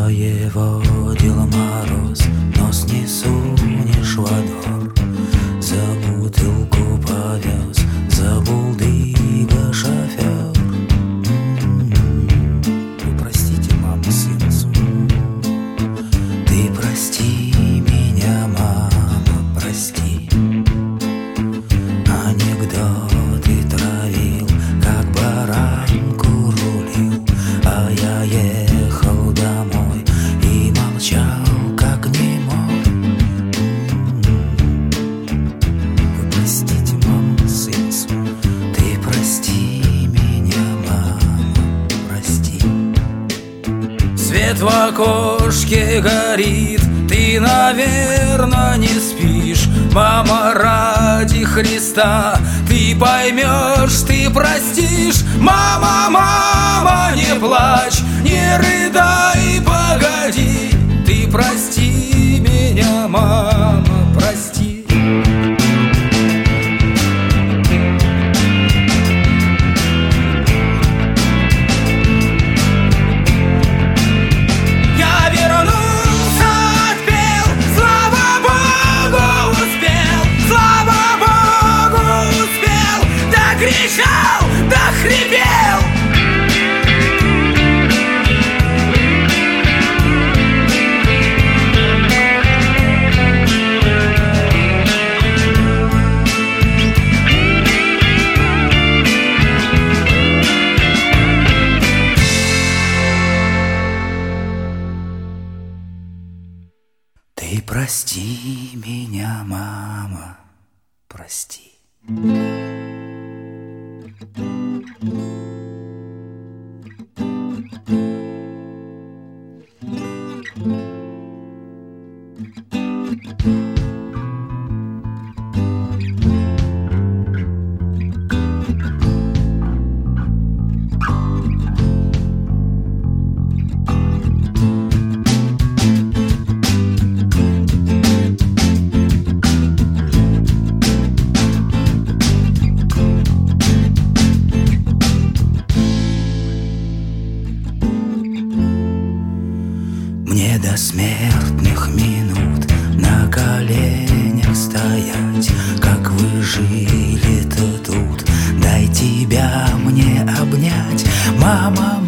Воеводил мороз, но снесунешь во двор. За бутылку повез, забыл дыга шофер. Вы простите, мама, сын свой. Ты прости меня, мама, прости. Анекдоты травил, как баранку рулил, а я ехал домой и молчал, как немой. Вы простите, мама, сын свой. Ты прости меня, мама, прости. Свет в окошке горит, ты, наверно, не спишь. Мама, ради Христа, ты поймешь, ты простишь. Мама, мама, не плачь, не рыдай, погоди. Ты прости меня, мама, прости. Я вернулся, отпел, слава Богу, успел, слава Богу, успел, докричал, дохрипел. Ты прости меня, мама, прости. Мне до смертных минут на коленях стоять. Как вы жили-то тут, дай тебя мне обнять. Мама,